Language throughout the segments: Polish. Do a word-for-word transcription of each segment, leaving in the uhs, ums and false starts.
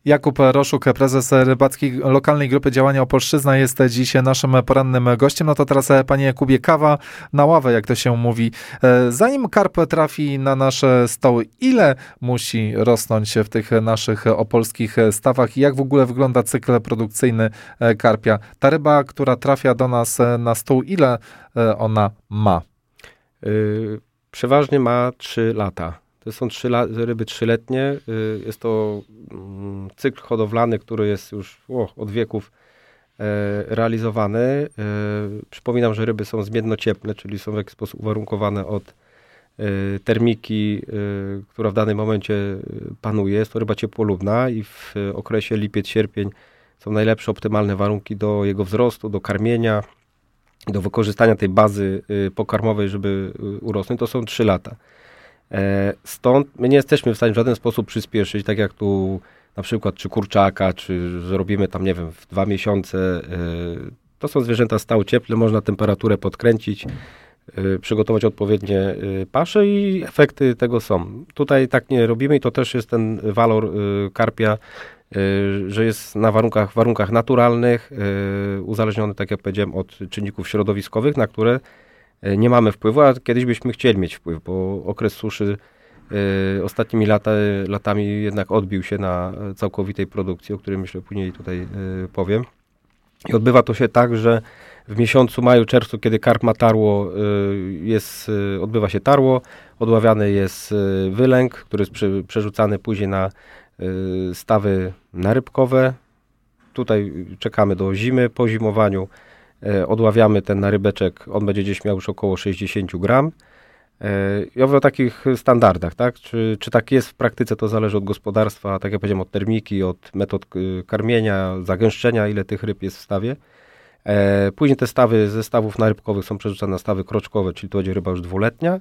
Jakub Roszuk, prezes rybackiej lokalnej grupy działania Opolszczyzna, jest dziś naszym porannym gościem. No to teraz, panie Jakubie, kawa na ławę, jak to się mówi. Zanim karp trafi na nasze stoły, ile musi rosnąć w tych naszych opolskich stawach i jak w ogóle wygląda cykl produkcyjny karpia? Ta ryba, która trafia do nas na stół, ile ona ma? Yy, przeważnie ma trzy lata. To są trzy la- ryby trzyletnie. Jest to cykl hodowlany, który jest już o, od wieków e, realizowany. E, przypominam, że ryby są zmienno-cieplne, czyli są w jakiś sposób uwarunkowane od e, termiki, e, która w danym momencie panuje. Jest to ryba ciepłolubna i w okresie lipiec-sierpień są najlepsze, optymalne warunki do jego wzrostu, do karmienia, do wykorzystania tej bazy e, pokarmowej, żeby urosnąć. To są trzy lata. Stąd my nie jesteśmy w stanie w żaden sposób przyspieszyć, tak jak tu na przykład czy kurczaka, czy zrobimy tam, nie wiem, w dwa miesiące. To są zwierzęta stałocieplne, można temperaturę podkręcić, przygotować odpowiednie pasze i efekty tego są. Tutaj tak nie robimy i to też jest ten walor karpia, że jest na warunkach, warunkach naturalnych, uzależniony, tak jak powiedziałem, od czynników środowiskowych, na które nie mamy wpływu, a kiedyś byśmy chcieli mieć wpływ, bo okres suszy y, ostatnimi lata, latami jednak odbił się na całkowitej produkcji, o której myślę później tutaj y, powiem. I odbywa to się tak, że w miesiącu maju, czerwcu, kiedy karp ma tarło, y, jest, y, odbywa się tarło, odławiany jest y, wylęk, który jest przy, przerzucany później na y, stawy narybkowe. Tutaj czekamy do zimy. Po zimowaniu odławiamy ten narybeczek, on będzie gdzieś miał już około sześćdziesiąt gram. I o takich standardach, tak? Czy, czy tak jest w praktyce, to zależy od gospodarstwa, tak jak powiedziałem, od termiki, od metod karmienia, zagęszczenia, ile tych ryb jest w stawie. Później te stawy ze stawów narybkowych są przerzucane na stawy kroczkowe, czyli to będzie ryba już dwuletnia.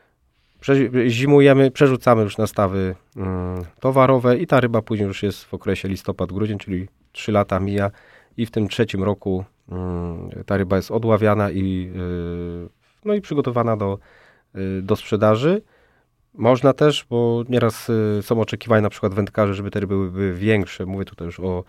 Zimujemy, przerzucamy już na stawy mm, towarowe i ta ryba później już jest w okresie listopad-grudzień, czyli trzy lata mija i w tym trzecim roku ta ryba jest odławiana i, no i przygotowana do, do sprzedaży. Można też, bo nieraz są oczekiwania na przykład wędkarzy, żeby te ryby były większe. Mówię tutaj już o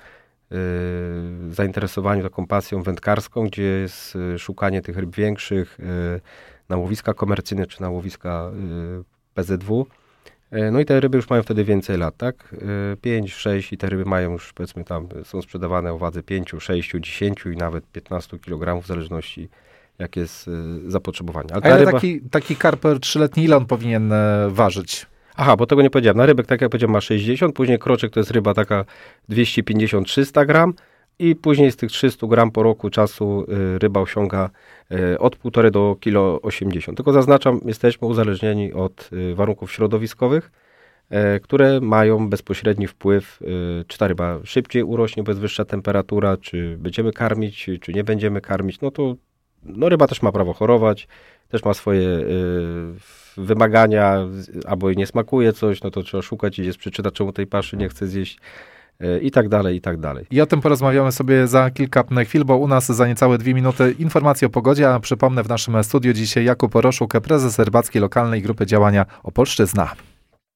y, zainteresowaniu taką pasją wędkarską, gdzie jest szukanie tych ryb większych y, na łowiska komercyjne czy na łowiska y, P Z W. No i te ryby już mają wtedy więcej lat, tak? pięć, sześć i te ryby mają już, powiedzmy, tam są sprzedawane o wadze pięć, sześć, dziesięć i nawet piętnaście kilogramów w zależności jak jest zapotrzebowanie. Ale, Ale ryba... taki, taki karper trzyletni, ile on powinien ważyć? Aha, bo tego nie powiedziałem. Na rybek, tak jak powiedziałem, ma sześćdziesiąt, później kroczek to jest ryba taka dwieście pięćdziesiąt do trzystu gram i później z tych trzystu gram po roku czasu y, ryba osiąga y, od półtora do kilo osiemdziesiąt. Tylko zaznaczam, jesteśmy uzależnieni od y, warunków środowiskowych, y, które mają bezpośredni wpływ, y, czy ta ryba szybciej urośnie, bo jest wyższa temperatura, czy będziemy karmić, czy nie będziemy karmić. No to no ryba też ma prawo chorować, też ma swoje y, wymagania, albo jej nie smakuje coś, no to trzeba szukać i jest przyczyna, czemu tej paszy nie chce zjeść. I tak dalej, i tak dalej. I o tym porozmawiamy sobie za kilka chwil, bo u nas za niecałe dwie minuty informacje o pogodzie, a przypomnę, w naszym studiu dzisiaj Jakub Roszuk, prezes rybackiej lokalnej grupy działania Opolszczyzna.